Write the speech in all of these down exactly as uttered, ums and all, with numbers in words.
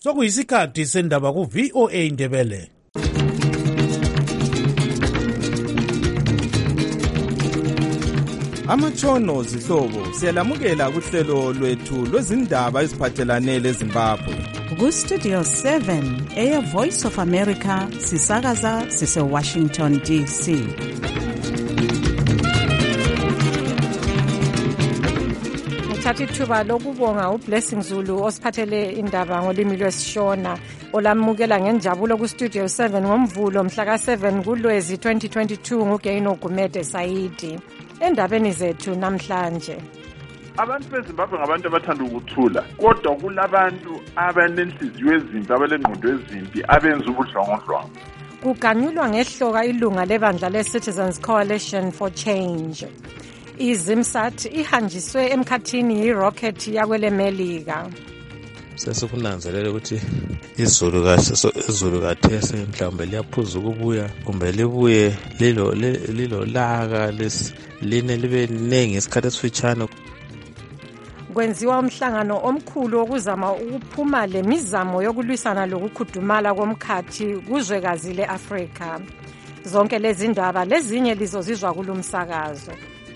Sokuyisikhathi sendaba ku V O A Ndebele. Amatshono zihlobo siyalamukela kuhlelo lwethu lwezindaba eziphathelane leZimbabwe. Ku Studio seven eya Voice of America sisakaza sise Washington D C. Thatha ithuba lokubonga uBlessing Zulu osiphathele indaba ngolimi lwesishona olamukela ngenjabulo ku Studio seven ngomvulo mhla ka seven kuLwezi twenty twenty-two nguGaino Gumede Saidi. Endabeni zethu namhlanje, abantu beZimbabwe ngabantu abathanda ukuthula, kodwa kulabantu abanenhliziyo ezimbi, abalengqondo ezimbi, abenza ubudlwangudlwangu. Kuganyulwa ngehloka ilunga lebandla le-Citizens Coalition for Change. IZimSat ihanjiswe emkhathini yirocket yakwele Melika. Sesikunanzelela ukuthi izulu kahle izulu kathese mhlawumbe liyaphuza ukubuya kumbe libuye lilo lilo laka line libe nengi isikhathi esifitshane. Kwenziwa umhlangano omkhulu okuzama ukuphuma lemizamo yokulwisana lokukhudumala komkhathi kuzwekazi leAfrika. Zonke lezi ndaba lezinye lizozizwa kulumsakazo.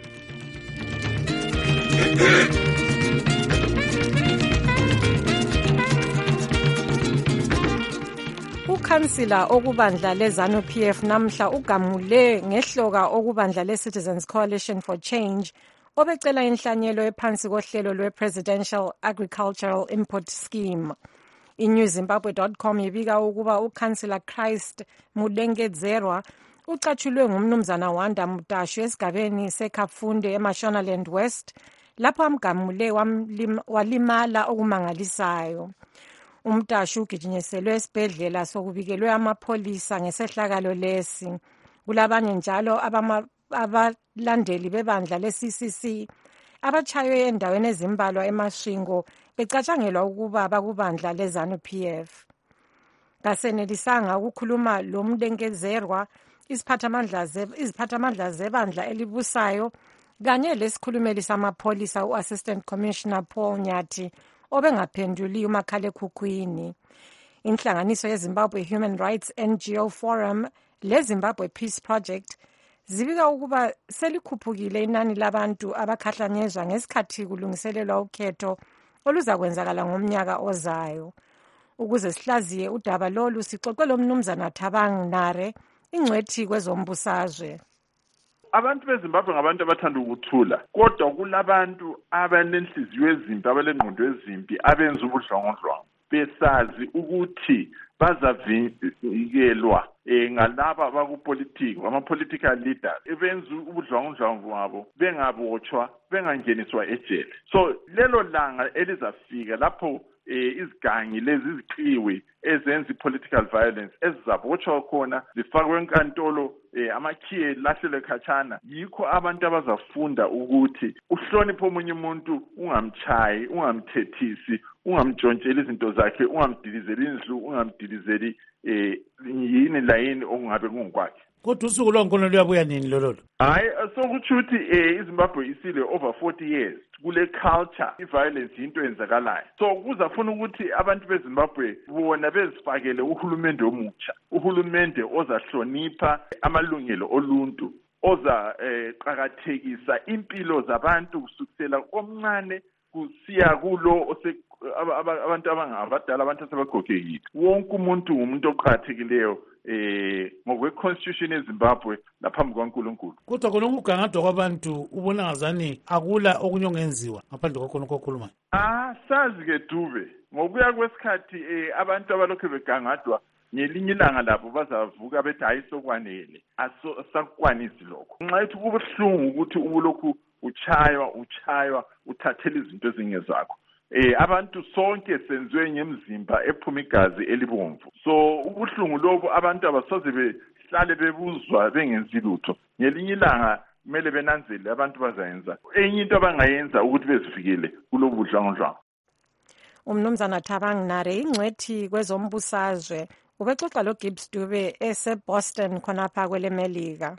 Ukhansila okubandla leZANU P F namhla ugamule ngehloka okubandla le-Citizens Coalition for Change obecela inhlanyelo ephansi kohlelo lwe-Presidential Agricultural Input Scheme. I-New Zimbabwe dot com ibika ukuba ukhansila Christ Mudengedzerwa ucatshulwe ngumnumzana Wanda Mutashu esigabeni seKhafunde eMashonaland West lapho amgamule walimala okumangalisayo. Umtashu ugijinyiselwe esibhedlela sokubikelwe amapholisa ngesehlakalo lesi. Kulabanye njalo abalandeli bebandla le-C C C abatshaywe endaweni ezimbalwa eMashingo becatshangelwa ukuba bakubandla leZANU P F. Kasenelisanga ukukhuluma lo Mdengezerwa iziphathamandla iziphathamandla zebandla elibusayo kanye lesikhulumeli samapholisa u-Assistant Commissioner Paul Nyathi obengaphenduli umakhalekhukhwini. Inhlanganiso yeZimbabwe Human Rights N G O Forum leZimbabwe Peace Project zibika ukuba selikhuphukile inani labantu abakhahlanyezwa ngesikhathi kulungiselelwa ukhetho oluza kwenzakala ngomnyaka ozayo. Ukuze sihlaziye udaba lolu sixoxe lomnumzana Thabang Nare, ingcwethi kwezombusazwe. Abantu beZimbabwe ngabantu abathanda ukuthula, kodwa kulabantu abanenhliziyo ezimbi, abalengqondo ezimbi, abenza ubudlwangudlwangu besazi ukuthi bazavikelwa eh ngalaba abakupolitiki, ama-political leaders ebenza ubudlwangudlwangu wabo bengabotshwa, bengangeniswa ejele. So lelo langa elizafika lapho eh izigangi lezi iziqiwe ezenza i-political violence ezizabotshwa khona zifakwe enkantolo eh amakhiye lahlele khatshana, yikho abantu abazafunda ukuthi uhloniphe omunye umuntu, ungamchayi, ungamthethisi, ungamtshontsheli izinto zakhe, ungamdilizeli indlu, ungamdilizeli eh yini la yini okungabe kungokwakhe. Kodwa usuku lwankhona luyabuya nini lolo? Hayi, sokuthi ukuthi eh iZimbabwe isile over forty years kule culture i-violence into enzakalayo. So kuzafuna ukuthi abantu beZimbabwe bona bezifakele uhulumende omutsha, uhulumende ozahlonipha amalungelo oluntu, oza eh qhakathekisa impilo zabantu kusukela komncane kusiya kulo abantu abangabadala, abantu asebagogekile. Wonke umuntu umuntu oqhakathekileyo eh ngokwe-constitution yeZimbabwe laphambi kwaNkulunkulu. Kodwa khona ukugangadwa kwabantu ubona ngazani akula okunye ongenziwa ngaphandle kwakhona okukhulumayo? Ah, sazi ke Dube, ngokuya kwesikhathi eh abantu abalokho begangadwa ngelinye ilanga lapho bazavuka bethi hayi sokwanele, asakwanisi lokho. Nxa ethi kubuhlungu ukuthi ubulokhu uchaywa uchaywa uthathela izinto ezingezakho. Eh abantu sonke senziwe ngemzimba ephuma igazi elibomvu. So ubuhlungu lobo abantu abasoze behlale bebuzwa bengenzi lutho. Ngelinye ilanga kumele benanzele abantu bazayenza enye into abangayenza ukuthi bezivikele kulobu budlwangudlwangu. Umnumzana Thabang Nare, ingcwethi kwezombusazwe, ubexoxa lo Gibbs Dube eseBoston khonapha kwele Melika.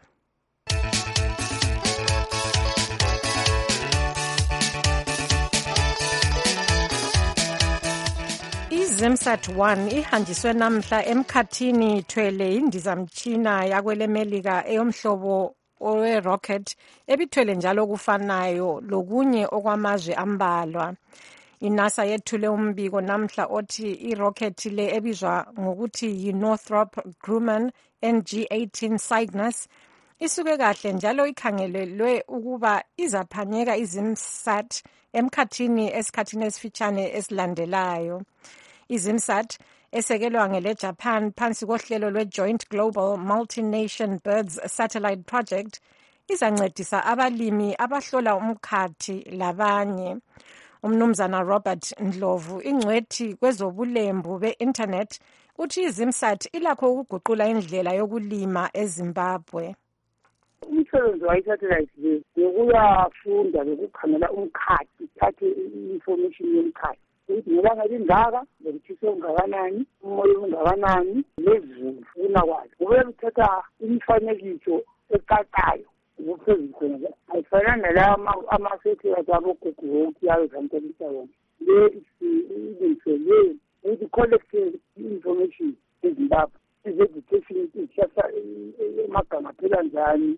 iZimsat one ihanjiswe namhla emkhathini ithwele indizamtshina yakwele Melika eyomhlobo owe-rocket ebithwele njalo kufanayo lokunye okwamazwe ambalwa. INASA yethule umbiko namhla othi irocket le ebizwa ngokuthi yi-Northrop Grumman N G eighteen Cygnus isuke kahle njalo ikhangelelwe ukuba izaphanyeka iZimsat emkhathini esikhathini esifitshane esilandelayo. iZimsat esekelwa ngele Japan phansi kohlelo lwe-Joint Global Multi-Nation Birds Satellite Project izancedisa abalimi abahlola umkhathi labanye. Umnumzana Robert Ndlovu ingcwethi kwezobulembu be-internet uthi iZimsat ilakho ukuguqula indlela yokulima eZimbabwe. Umsebenzi wayisatellite le bekuyafunda bekukhangela umkhathi thathe i-information yomkhathi ukuthi ngelanga lingaka lekuthiso ungakanani umoya ungakanani lezulu funa kwayo kube kuthatha imifanekiso eqaqayo ukuphezulu khona ayifana nalawa ama-satellite abogogo wokuthi yayo zantelisa wona le ilungiselwe ukuthi collecte i-information eZimbabwe iz-education isasa emagama phela njani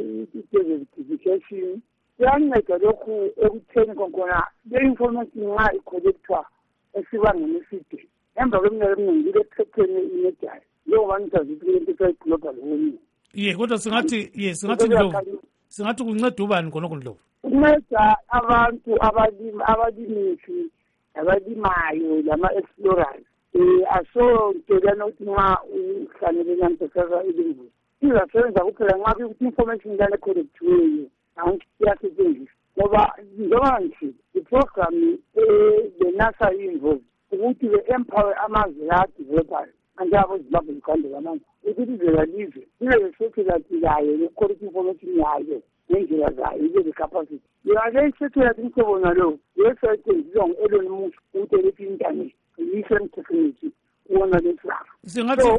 i-certification kuyanceda lokhu ekutheni konkona le-information nxa icollectwa esibangeni eside emva kweminyaka eminingi ilephepheni inedayo njengoba ngisazi ukuthi kule nto kuthiwa i-global warming. Ye kodwa singathi ye singathi Ndlovu singathi kunceda ubani khonokho Ndlovu? Kunceda abantu abalimi abalimisi abalimayo lama-explorers um asontelana ukuthi nxa uhlanele namsesasa ilinguzi izasebenza kuphela nxa kuyukuthi information lana ecollectiweyo iyasetshenziswa ngoba njengoba ngithi iprogram le-NASA i-involve ukuthi le-empower amazwe la-developayo anjengabo Zimbabwe Uganda lamanye ukuthi izela lizwe ibe le-satellite yayo ne-quality information yayo ngendlela zayo ibe le-capacity yona le satellite umhlobo nalowo yesetshenziswa ngu-Elon Musk ukuthi elethi internet i-mission technology kuwona lesifaka. Singathi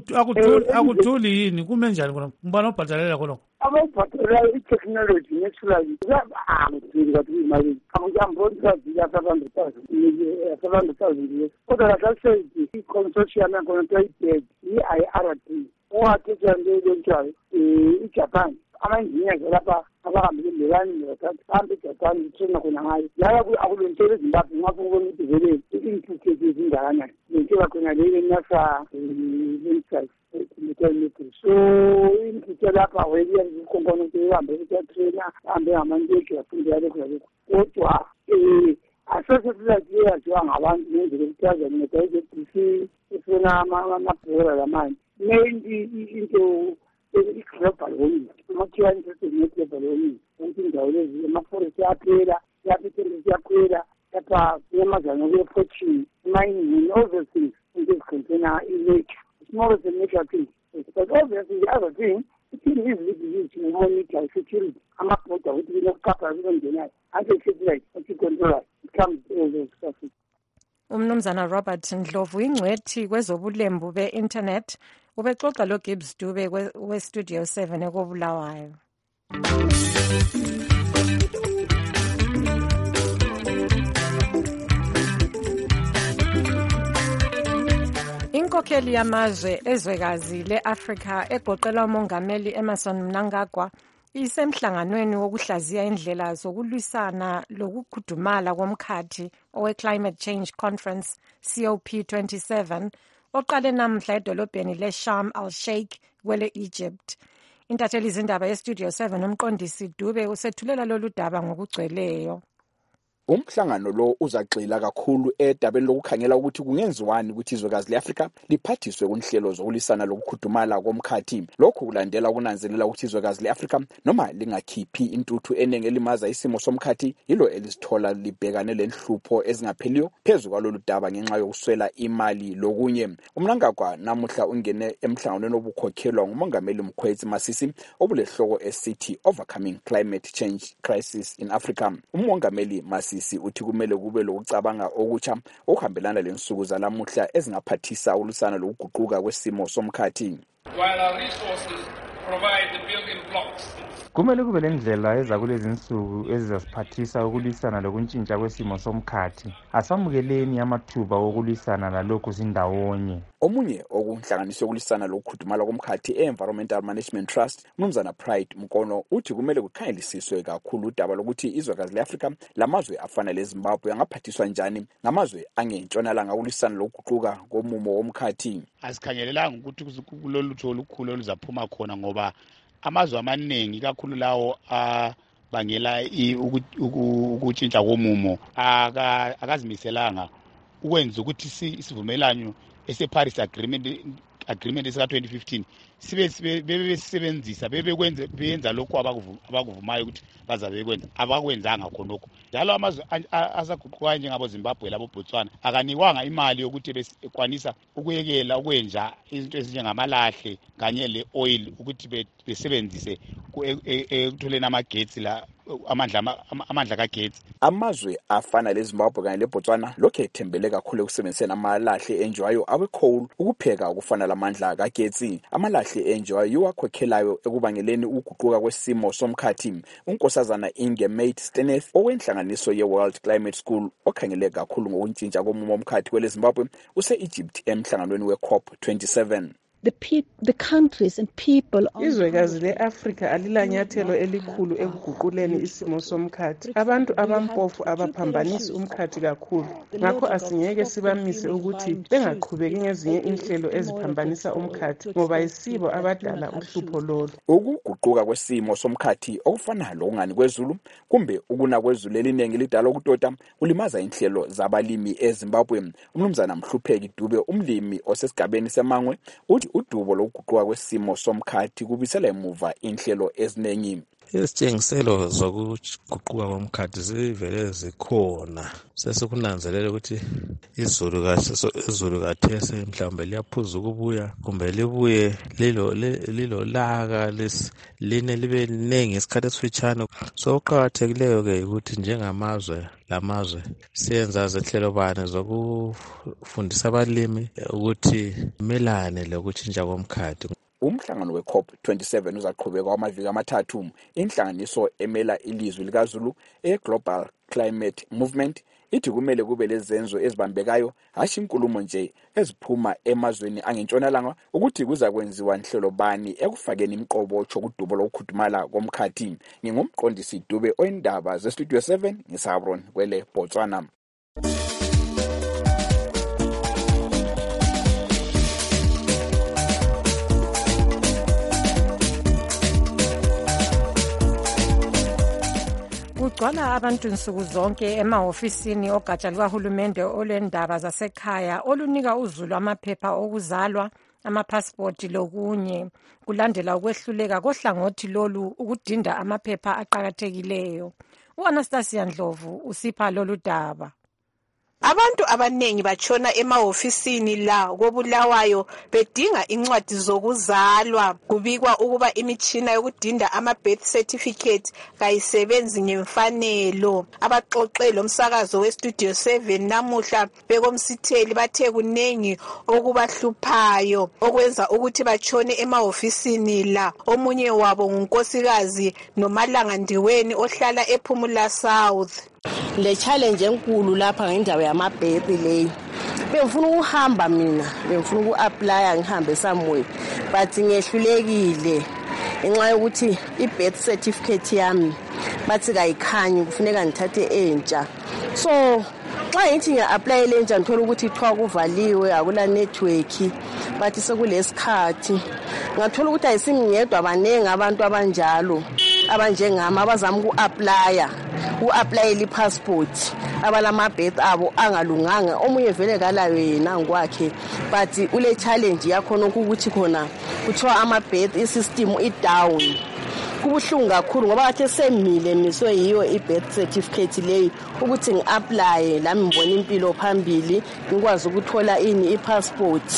akuthuli yini kume njani khona mbani obhatalela khonokho? Ababhatalela i-technology naturally angithuli kathi kuyimali angiyambonikazi yasabantu thousand yasabantu thousand kodwa lakasedi i-consortium yakhona kuthiwa i-bed i-I R D owathethwa njenjalo i-Japan ama-engineers lapha abahambile mbelani nebathathu hambe eJapan ithena khona ngayo laya akulentshela eZimbabwe ngapho kubona ukuthi vele i-input ezingakanani lentshela khona leyo NASA insights so input lapha weliya ikhonkona ukuthi ihambe ukutrainer ahambe ngamanteki yafunde yalokho yalokho kodwa um asosiyete yaziwa ngabantu ngendlela ekuthaza nceda i-D C ifuna amabhora lamanye mainly into i-global warming amakhiwa interested nge-global warming ukuthi indawo lezi amaforest yaphela yaphi-temperature yaphela lapha kuyamazana kuye-fortune mining all those things into ezicontainer i-nature it's more of the nature thing but obviously the other thing it is easily to monitor security amabhoda ukuthi kunokuqapha kunongenayo ante-satellite athi-controller it comes all those stuff. Umnumzana Robert Ndlovu ingcwethi kwezobulembu be-internet ubexoxa lo Gibbs Dube we-Studio seven ekobulawayo. Inkokheli yamazwe ezwekazi le-Afrika egoqela umongameli Emmerson Mnangagwa isemhlanganweni wokuhlaziya indlela zokulwisana lokukhudumala komkhathi owe-Climate Change Conference C O P twenty-seven oqale namhla edolobheni le-Sharm el-Sheikh kwele-Egypt. Intatheli izindaba ye-Studio seven umqondisi Dube usethulela lolu daba ngokugcweleyo. Umhlangano lo uzagxila kakhulu edabeni lokukhangela ukuthi kungenziwani ukuthi izwekazi le-Afrika liphathiswe kunhlelo zokulisana lokukhudumala komkhathi. Lokhu kulandela ukunanzelela ukuthi izwekazi le-Afrika noma lingakhiphi intuthu eningi elimaza isimo somkhathi yilo elizithola libhekane lenhlupho ezingapheliyo phezu kwalolu daba ngenxa yokuswela imali lokunye. Umnangagwa namuhla ungene emhlanganweni obukhokhelwa ngumongameli Mkhwetsi Masisi obulehloko esithi Overcoming Climate Change Crisis in Africa. Umongameli Masisi uthi kumele kube lokucabanga okutsha okuhambelana lensuku zalamuhla ezingaphathisa ulusana lokuguquka kwesimo somkhathi. While our resources provide the building blocks. Kumele kube lendlela eza kulezi insuku ezizasiphathisa ukulwisana lokuntshintsha kwesimo somkhathi. Asamukeleni amathuba okulwisana lalokhu zindawonye. Omunye okunhlanganiso yokulisana lokukhudumala komkhathi e-Environmental Management Trust, Mnumzana Pride Mkono, uthi kumele kukhangelisiswe kakhulu udaba lokuthi izwekazi le-Afrika lamazwe afana leZimbabwe angaphathiswa njani ngamazwe angentshonalanga ukulwisana lokuguquka komumo womkhathi. Asikhangelelanga ukuthi kulolutho olukhulu oluzaphuma khona ngoba amazwe amaningi kakhulu lawo abangela ukutshintsha komumo akazimiselanga ukwenza ukuthi isivumelano ese-Paris Agreement agreement esika twenty fifteen sibe bebesebenzisa bebekwenza beyenza lokho abakuvumayo ukuthi bazabe bekwenza abakwenzanga khonokho. Njalo amazwe asaguquka njengabo Zimbabwe labo Botswana akanikwanga imali yokuthi bekwanisa ukuyekela ukwenza izinto ezinjengamalahle kanye le oil ukuthi besebenzise ekutholeni amagetsi la amandla amandla kagetsi. Amazwe afana leZimbabwe kanye leBotswana lokho ethembele kakhulu ekusebenziseni amalahle enjwayo awe-coal ukupheka ukufana lamandla kagetsi. Amalahle enjwayo yiwakhokhelayo ekubangeleni ukuguquka kwesimo somkhathi. Unkosazana Inge Mate Steneth owenhlanganiso ye-World Climate School okhangele kakhulu ngokuntshintsha komumo womkhathi kweleZimbabwe use-Egypt emhlanganweni we-COP twenty-seven. The, pe the countries and people izwekazi le-Afrika alilanyathelo elikhulu ekuguquleni isimo somkhathi. Abantu abampofu abaphambanisi umkhathi kakhulu, ngakho asingeke sibamise ukuthi bengaqhubeki ngezinye inhlelo eziphambanisa umkhathi ngoba yisibo abadala uhlupho lolu. Ukuguquka kwesimo somkhathi okufana lokungani kwezulu kumbe ukuna kwezulu eliningi lidala ukutota kulimaza inhlelo zabalimi eZimbabwe. Umnumzana Mhlupheki Dube, umlimi osesigabeni seMangwe, uthi udubo lokuguquka kwesimo somkhathi kubisela emuva inhlelo eziningi. Izitshengiselo zokuguquka komkhathi zivele zikhona. Sesikunanzelela ukuthi izulu kahle izulu kathese mhlawumbe liyaphuza ukubuya kumbe libuye lilo lilo laka line libe ningi isikhathi esifitshane. So uqhakathekileyo ke ukuthi njengamazwe lamazwe siyenza izinhlelo bani zokufundisa abalimi ukuthi melane lokutshintsha komkhathi. Umhlangano we-COP twenty-seven uzaqhubeka kwamaviki amathathu. Inhlanganiso emela ilizwi likaZulu e-Global Climate Movement ithi kumele kube lezenzo ezibambekayo hashi inkulumo nje eziphuma emazweni angentshonalanga ukuthi kuza kwenziwa inhlelo bani ekufakeni imiqobo chokudubo lokukhudumala komkhathi. Ngingumqondisi Dube oyindaba ze-Studio seven ngisabron kwele Botswana. Kugcwala abantu nsuku zonke emahofisini ogatsha lukahulumende olwendaba zasekhaya olunika uzulu amaphepha okuzalwa, amapasipoti lokunye, kulandela ukwehluleka kohlangothi lolu ukudinda amaphepha aqhakathekileyo. U-Anastasia Ndlovu usipha lolu daba. Abantu abanengi batshona emahofisini la koBulawayo bedinga incwadi zokuzalwa. Kubikwa ukuba imitshina yokudinda ama birth certificate kayisebenzi ngemfanelo. Abaxoxe lomsakazo we-Studio seven namuhla bekomsitheli bathe kunengi okubahluphayo okwenza ukuthi batshone emahofisini la. Omunye wabo ngunkosikazi Nomalanga Ndiweni ohlala ePhumula South. Le challenge enkulu lapha ngendaba yamabhethi leyo. Bengifuna ukuhamba mina, bengifuna uku-apply ngihambe somewhere but ngehlulekile enxa yokuthi i-birth certificate yami bathi kayikhanyi kufuneka ngithathe entsha. So xa ngithi ngiya-apply lentsha ngithola ukuthi ithiwa kuvaliwe akula network bathi sekulesikhathi. Ngathola ukuthi ayisingiyedwa abaningi abantu abanjalo abanjengami abazama uku-applya u-applyela i-passport abalamabhethi abo angalunganga. Omunye vele kalayo yena ngokwakhe but ule challenge yakhona ukuthi khona kuthiwa amabhethi isystem i-down. Kubuhlungu kakhulu ngoba kade semile miswe yiyo i-birth certificate leyo ukuthi ngi-apply lami ngibona impilo phambili ngikwazi ukuthola ini i-passport.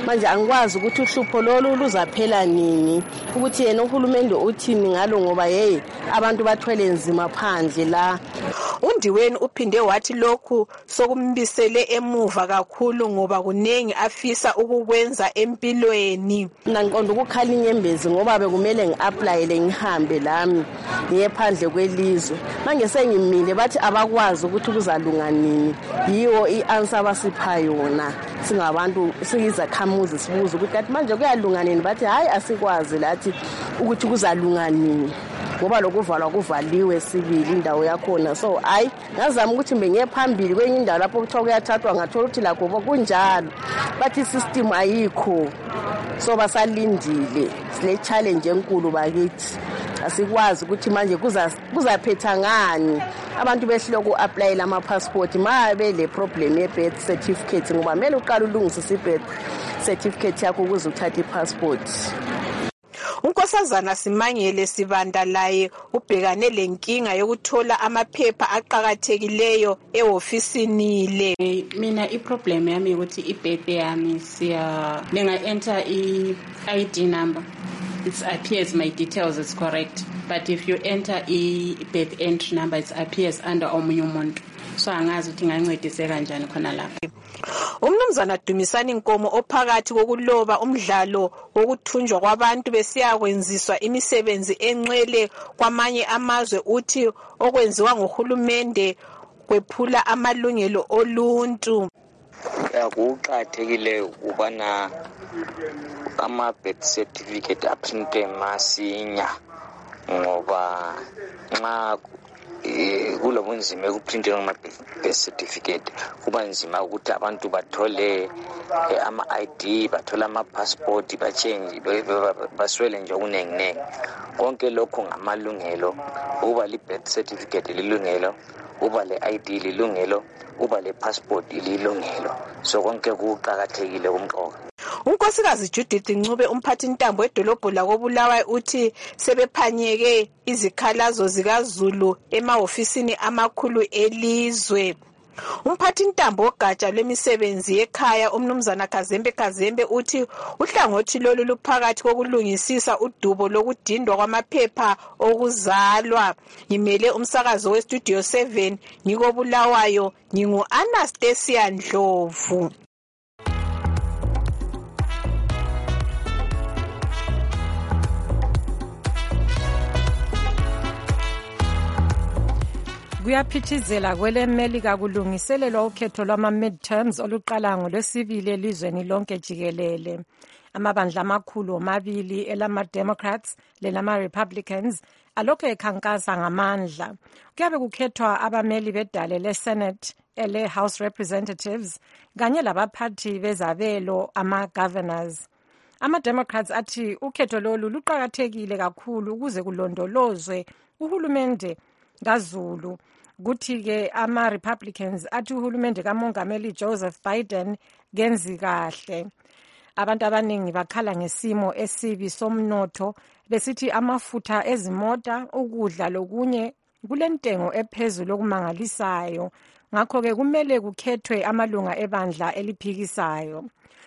manje angikwazi ukuthi uhlupho lolu luzaphela nini, ukuthi yena uhulumende uthini ngalo ngoba hey abantu bathwele nzima phandle la. uNdiweni uphinde wathi lokhu sokumbisele emuva kakhulu ngoba kunengi afisa ukukwenza empilweni. Mina ngiqonda ukukhala inyembezi ngoba bekumele ngi-applyele ngihambe lami ngiye phandle kwelizwe. Manje sengimile bathi abakwazi ukuthi kuzalunga nini. Yiwo i-answer abasipha yona singabantu siyizakhamuzi sibuza ukuthi kanti manje kuyalunga nini, bathi hayi asikwazi lathi ukuthi kuzalunga nini ngoba lokuvalwa kuvaliwe sibili indawo yakhona. So hayi ngazama ukuthi bengiye phambili kwenye indawo lapho kuthiwa kuyathathwa ngathola ukuthi lakho kunjalo bathi system ayikho, so basalindile. Sile challenge enkulu bakithi, asikwazi ukuthi manje kuza kuzaphetha ngani abantu behlile ku-applyela ama-passport ma bele problem ye-birth certificate ngoba kumele uqala ulungisise i-birth certificate yakho ukuze uthathe i-passport. uNkosazana Simangele Sibanda laye ubhekane lenkinga yokuthola amaphepha aqhakathekileyo ehofisini le. Mina iproblem yami ukuthi ibirth yami siya benga enter i-I D number, it appears my details is correct, but if you enter i-birth entry number it appears under omunye umuntu, so angazi ukuthi ngancedise kanjani khona lapha. Umnumzana Dumisani Nkomo ophakathi kokuloba umdlalo wokuthunjwa kwabantu besiyakwenziswa imisebenzi enqele kwamanye amazwe uthi okwenziwa ngohulumende kwephula amalungelo oluntu. Kuqakathekile ukubana ama birth certificate aprinte masinya ngoba nxa kulo bunzima ekuprinteni ama birth certificate kuba nzima ukuthi abantu bathole ama I D, bathole ama passport, bachange baswele nje okunenginengi. Konke lokho ngamalungelo, uba li birth certificate lilungelo, uba le I D lilungelo, uba le passport lilungelo. So konke kuqhakathekile kumqoka. uNkosikazi Judith Ncube umphathi intambo edolobho lakoBulawayo uthi sebephanyeke izikhalazo zikaZulu emahofisini amakhulu elizwe. Umphathi intambo ogatsha lwemisebenzi yekhaya umnumzana Kazembe Kazembe uthi uhlangothi lolu luphakathi kokulungisisa udubo lokudindwa kwamaphepha okuzalwa. Ngimele umsakazo westudio seven ngikoBulawayo, ngingu Anastasia Ndlovu. Kuyaphithizela kwele Melika kulungiselelwa ukhetho lwama midterms oluqala ngolwesibili elizweni lonke jikelele. Amabandla amakhulu omabili elama Democrats lelama Republicans alokho ekhankasa ngamandla. Kuyabe kukhethwa abameli bedale le Senate ele House Representatives kanye labaphathi bezabelo ama governors. Ama Democrats athi ukhetho lolu luqhakathekile kakhulu ukuze kulondolozwe uhulumende kaZulu. Kuthi ke ama Republicans athi uhulumende kaMongameli Joseph Biden genzi kahle. Abantu abaningi bakhala ngesimo esibi somnotho besithi amafutha ezimota, ukudla lokunye kulentengo ephezulu okumangalisayo. Ngakho ke kumele kukhethwe amalunga ebandla eliphikisayo.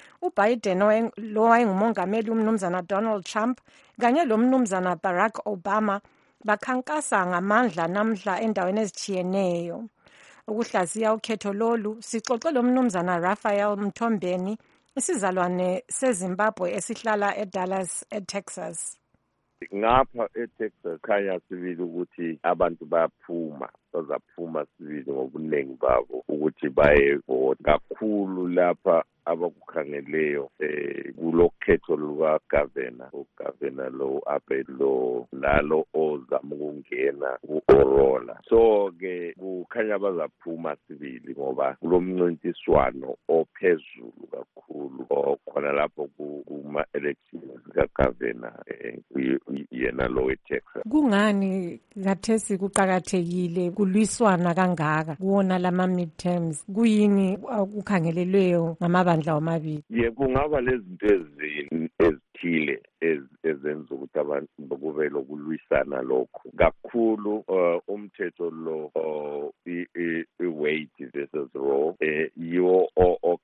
uBiden lo wayengumongameli umnumzana Donald Trump kanye lo mnumzana Barack Obama bakhankasa ngamandla namhla endaweni ezitshiyeneyo. Ukuhlaziya ukhetho lolu sixoxe lo mnumzana Raphael Mthombeni, isizalwane seZimbabwe esihlala eDallas eTexas. Ngapha eTexas khanya sibili ukuthi abantu bayaphuma, bazaphuma sibili ngobuningi babo ukuthi baye vote kakhulu lapha abakukhangeleyo eh kulokhetho luka governor ugovernor lo apelo lalo ozama ukungena ku-Orola. So ke kukhanya bazaphuma sibili ngoba kulomncintiswano ophezulu kakhulu okhona lapho kuma elections kagovernor eh yena lo eTexas. Kungani ngathesi kuqhakathekile kulwiswana kangaka kuona lama midterms? Kuyini ukukhangelelweyo ngamabandla omabili? Ye kungaba lezinto ezini ezithile ezenza ukuthi abantu kube lokulwisana lokho kakhulu. Umthetho lo i-weight versus raw yiwo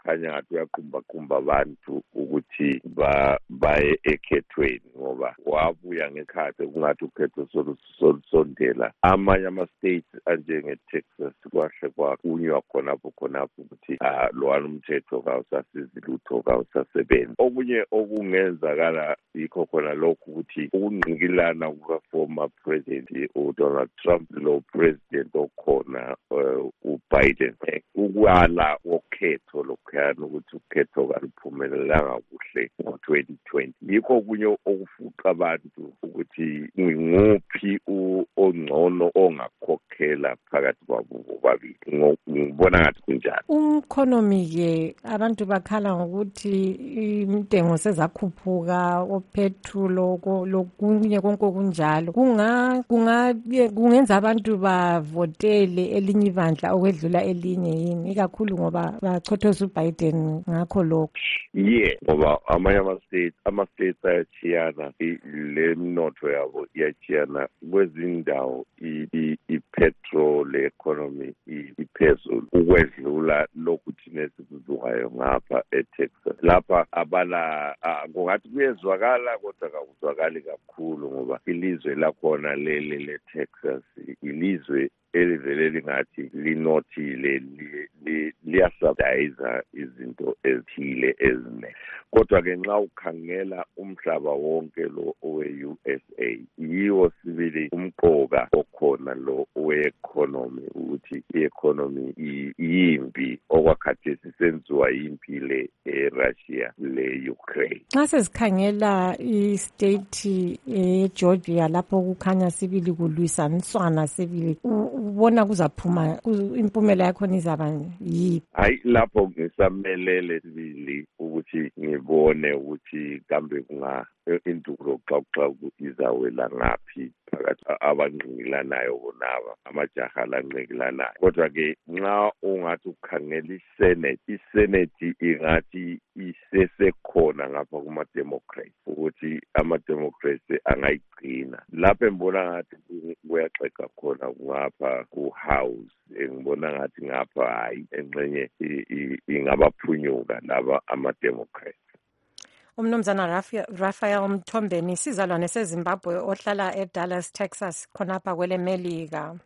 ukhanya ngathi uyaqumba-qumba abantu ukuthi baye ekhethweni ngoba wabuya ngekhathi kungathi ukhetho solusondela. Amanye ama-states anjenge-Texas kwahle kwakunywa khonapho khonapho ukuthi lowani umthetho kawusasizi lutho kawusasebenzi. Okunye okungenzakala yikho khona lokhu ukuthi ukungqikilana kuka-former president uDonald Trump lo president okhona uBiden ukwala wokhetho lokhuyana ukuthi ukhetho kaluphumelelanga kuhle ngo-twenty twenty. Yikho kunye okufuqa abantu ukuthi nginguphi ongcono ongakhokhela phakathi kwabo bobabili. Ngibona ngathi kunjalo. Umkhonomi-ke abantu bakhala ngokuthi intengo sezakhuphuka, opetrol lokunye konke kunjalo. Kungenza abantu bavotele elinye ibandla okwedlula elinye yini, ikakhulu ngoba bachothoza uBiden ngakho lokho. Yeah, ngoba amanye ama-states ama-states ayachiyana, le mnotho yabo iyachiyana. Kwezindawo i-petrol economy iphezulu ukwedlula lokuthi nesikuzukayo ngapha eTexas. Lapha abala kungathi kuyezwakala kodwa akuzwakali kakhulu ngoba ilizwe lakhona leli leTexas ilizwe elivele lingathi linothile liyasubsidiza izinto ezithile ezine. Kodwa ke nxa ukhangela umhlaba wonke lo owe-U S A yiwo sibili umqoka okhona lo owe-economy ukuthi i-economy yimpi okwakhathesi senziwa yimpi le eRussia le-Ukraine. Nxa sezikhangela i-state eGeorgia lapho kukhanya sibili kulwisaniswana sibili, ubona kuzaphuma impumela yakhona izaba yiphi? Hayi, lapho ngisamelele sibili ukuthi ngibone ukuthi kambe kunga indulo xoxoxo izawela ngaphi phakathi abangqingilanayo bonaba amajaha lanqingilanayo. Kodwa ke nxa ungathi ukhangela iSenate, iSenate ingathi isesekhona ngapha kuma-Democrats ukuthi ama-Democrats angayigcina. Lapho ngibona ngathi kuyaxeka khona ngapha ku-House, ngibona ngathi ngapha hayi engxenye ingabaphunyuka laba ama-Democrats. Umnumzana Raphael Mthombeni, sizalwane seZimbabwe ohlala eDallas, Texas, khonapha kwele Melika.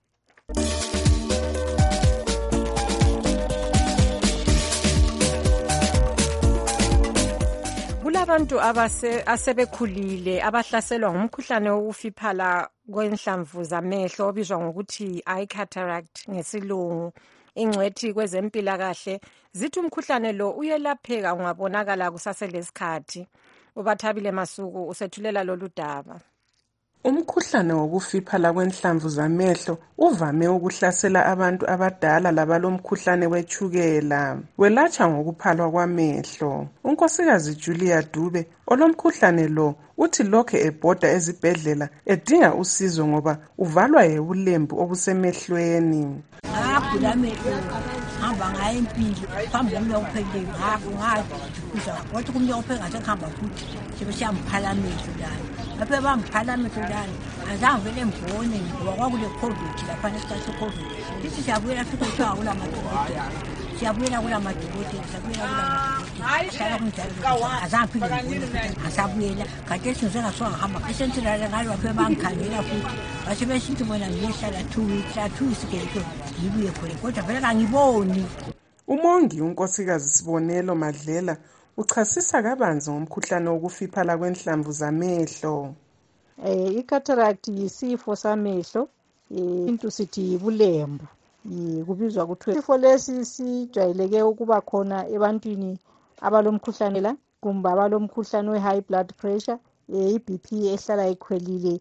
Kulabantu asebekhulile abahlaselwa ngumkhuhlane wokufiphala kwenhlamvu zamehlo obizwa ngokuthi eye cataract ngesilungu. Ingcwethi kwezempilakahle zithi umkhuhlane lo uyelapheka ungabonakala kusaselesikhathi. uBathabile Masuku usethulela lolu daba. Umkhuhlane wokufiphala kwenhlamvu zamehlo uvame ukuhlasela abantu abadala labalomkhuhlane wetshukela. Welatshwa ngokuphalwa kwamehlo. Unkosikazi Julia Dube olomkhuhlane lo uthi lokho ebhoda ezibhedlela edinga usizo ngoba uvalwa yebulembu obusemehlweni. Ngagula amehlo hamba ngaye impilo phambi komnye uphele ngapho ngathi kodwa kumnye uphele ngathi ngihamba futhi sebesiyambhala amehlo lana. Lapho bambhala amehlo lana azange vele mbone ngoba kwakule COVID lapha nesikhathi se-COVID. Sithi siyabuyela futhi kuthiwa kula madokotela. Siyabuyela kula madokotela, siyabuyela kula madokotela. Hlala kunjalo azange phinde ngibone asabuyela. Khathesi ngisengasonga ngihamba esentinala ngalo lapho bangikhangela futhi. Base besithi bona ngiyehlala two weeks, two weeks ke ngibuye khona kodwa vele kangiboni. Umongi unkosikazi Sibonelo Madlela uchasisa kabanzi ngomkhuhlane wokufiphala kwenhlamvu zamehlo. Eh i-cataract yisifo samehlo, into sithi yibulembu. Kubizwa kuthiwa isifo lesi sijwayeleke ukuba khona ebantwini abalomkhuhlane la kumbe abalomkhuhlane we-high blood pressure, i-B P ehlala ikhwelile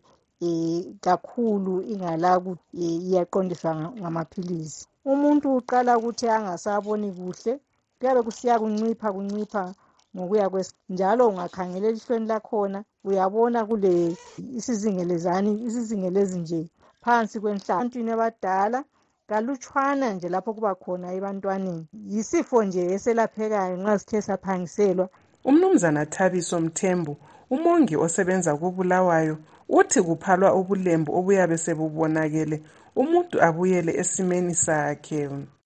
kakhulu ingala iyaqondiswa ngamaphilisi. Umuntu uqala ukuthi angasaboni kuhle, kuyabe kusiya kuncipha kuncipha ngokuya njalo ungakhangela elihlweni lakhona uyabona kule isizingelezani isizingelezi nje phansi kwenhlanvu. Abantwini abadala kalutshwana nje lapho kuba khona ebantwaneni. Yisifo nje eselaphekayo nxa sithe saphangiselwa. Umnumzana Thabiso Mthembu umongi osebenza kuBulawayo uthi kuphalwa ubulembu obuyabe sebubonakele umuntu abuyele esimeni sakhe.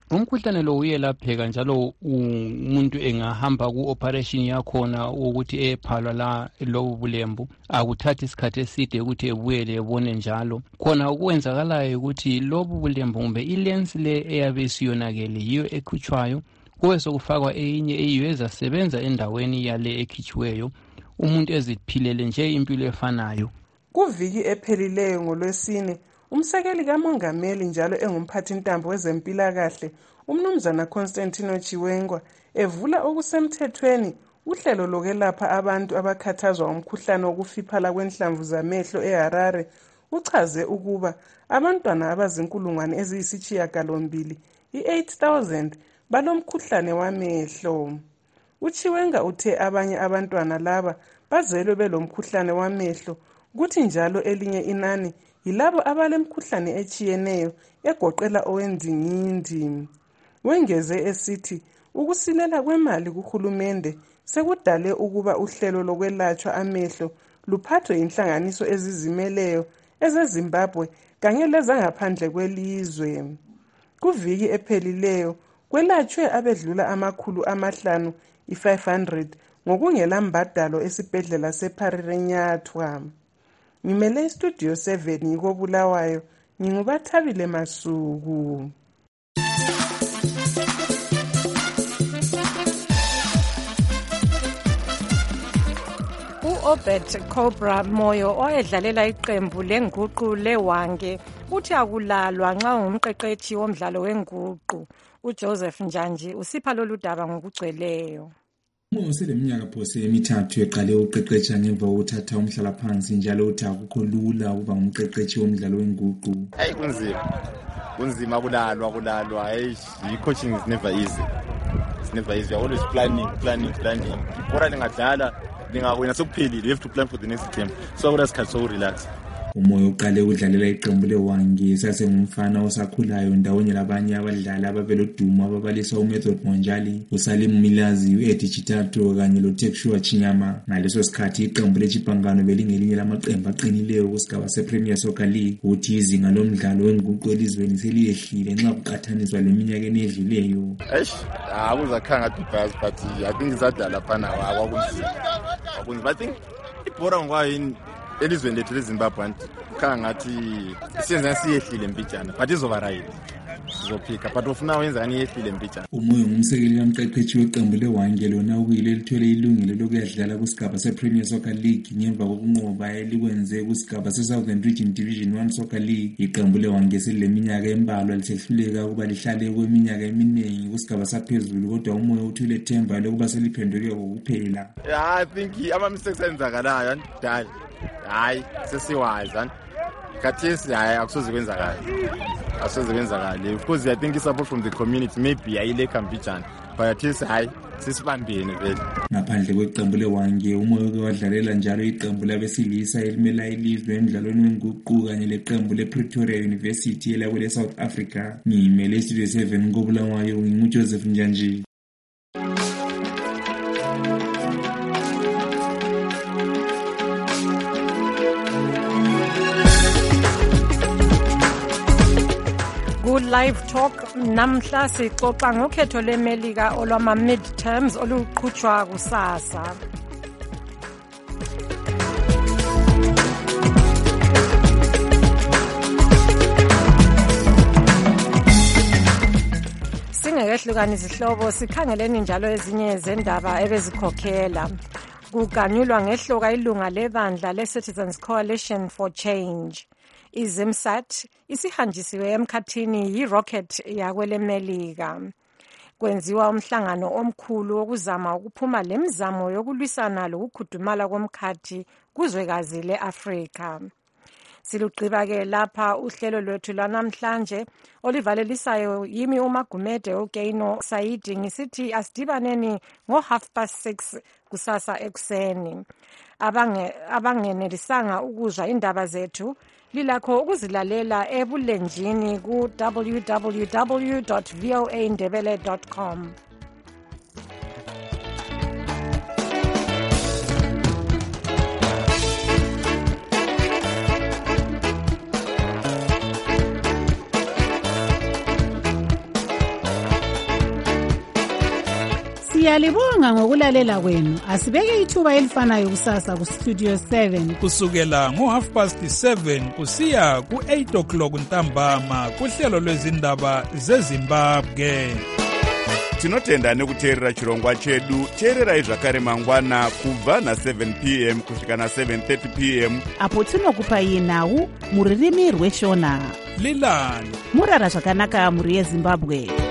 umkhuhlane lo uyelapheka njalo umuntu engahamba ku-operation yakhona ukuthi ephalwa la lobu bulembu akuthathi isikhathi eside ukuthi ebuyele ebone njalo. Khona okwenzakalayo ukuthi lobu bulembu kumbe ilensi le eyabe isiyonakele yiyo ekhutshwayo, kube sokufakwa eyinye eyiyo ezasebenza endaweni yale ekhitshiweyo, umuntu eziphilele nje impilo efanayo. Kuviki ephelileyo ngoLwesine, umsekeli kamongameli njalo engumphathintambo wezempilakahle umnumzana Constantino Chiwenga evula okusemthethweni uhlelo lokwelapha abantu abakhathazwa umkhuhlane wokufiphala kwenhlamvu zamehlo eHarare. Uchaze ukuba abantwana abazinkulungwane eziyisishiyagalombili i-eight thousand balomkhuhlane wamehlo. Uchiwenga uthe abanye abantwana laba bazelwe belomkhuhlane wamehlo, kuthi njalo elinye inani yilabo abalemkhuhlane echiyeneyo egoqela owendingindi. Wengeze esithi ukusilela kwemali kuhulumende sekudale ukuba uhlelo lokwelatshwa amehlo luphathwe inhlanganiso ezizimeleyo ezeZimbabwe kanye lezangaphandle kwelizwe. Kuviki ephelileyo kwelatshwe abedlula amakhulu amahlanu i-five hundred ngokungela mbadalo esibhedlela sePharirenyathwa. Ngimele istudio seven ngikobulawayo, ngingubathabile Masuku. U-Obert Cobra Moyo oyedlalela iqembu lenguqu leWange uthi akulalwa nxa ungumqeqethi womdlalo wenguqu. uJoseph Njanji usipha lolu daba ngokugcweleyo. Umoyo seleminyaka phose emithathu eqale uqeqetsha ngemva kokuthatha umhlala phansi njalo uthi akukho lula ukuba ngumqeqethi womdlalo wenguqu. Hayi kunzima. Kunzima kulalwa kulalwa. Hey, coaching is never easy. It's never easy. You're always planning, planning, planning. Kodwa lingadlala lingawina sokuphelile. You have to plan for the next game. So akusikhathi so relax. Umoya uqale udlalela iqembu leWange sasengumfana osakhulayo ndawonye labanye abadlali ababelodumo ababalisa uMethod Monjali, uSalim Milazi, uEddie Chitato kanye loTekshua Chinyama. Ngaleso sikhathi iqembu leChipangano belingelinye lamaqembu aqinileyo kusigaba sePremier Soccer League. Uthi izinga lomdlalo wenguqu elizweni seliyehlile nxa kuqathaniswa leminyaka edluleyo. Eish, akuzakhanga ngathi but I think izadala phana akwakunzima. Akunzima. I think ibhora ngwayini elizweni lethu leZimbabwe kukhanga ngathi siyenza siyehlile mpitshana but izoba right sizophika but ufuna wenza ngani yehlile mpitshana. Umoyo ngumsekeli kamqeqethi weqembu leWange lona ukuyile lithwele ilungelo lokuyadlala kusigaba sePremier Soccer League ngemva kokunqoba elikwenze kusigaba seSouthern Region Division one Soccer League. Iqembu leWange seleminyaka embalwa lisehluleka ukuba lihlale kweminyaka eminingi kusigaba saphezulu, kodwa umoya uthule ithemba lokuba seliphenduke ngokuphela. I think ama mistakes enzakalayo andal hayi sesiwazi khathesi hayi akusoze kwenzakala akusoze kwenzakala because I think support from the community maybe ayile campaign but khathesi hayi sisibambene vele. Ngaphandle kweqembu leWange umoya ke wadlalela njalo iqembu labesilisa elimela ilizwe emidlalweni wenguqu kanye leqembu lePretoria University elakwele South Africa. Ngimele Studio seven ngobulawayo nginguJoseph Njanji. Live Talk namhla sixoxa ngokhetho leMelika olwama midterms oluqhutshwa kusasa. Singekehlukana izihlobo sikhangeleni njalo ezinye zendaba ebezikhokhela. Kuganyulwa ngehloka ilunga lebandla leCitizens Coalition for Change. iZimsat isihanjisiwe emkhathini yirocket yakwelemelika. Kwenziwa umhlangano omkhulu wokuzama ukuphuma lemizamo yokulwisana lokukhudumala komkhathi kuzwekazi leAfrika. Silugqiba ke lapha uhlelo lwethu lwanamhlanje olivalelisayo yimi uMagumede uGeino Saidi ngisithi asidibaneni ngo half past six kusasa ekuseni. Abange abangenelisanga ukuzwa indaba zethu lilakho ukuzilalela ebulenjini ku w w w dot voa ndebele dot com. Siyalibonga ngokulalela kwenu. Asibeke ithuba elifanayo kusasa ku Studio seven kusukela ngo half past seven kusiya ku eight o'clock ntambama kuhlelo lwezindaba zeZimbabwe. Tinotenda nekuteerera chirongwa chedu. Teererai zvakare mangwana kubva na seven p m kusvika na seven thirty p m apo tinokupai nhau muririmi rweshona. Lilani murara zvakanaka muri yeZimbabwe.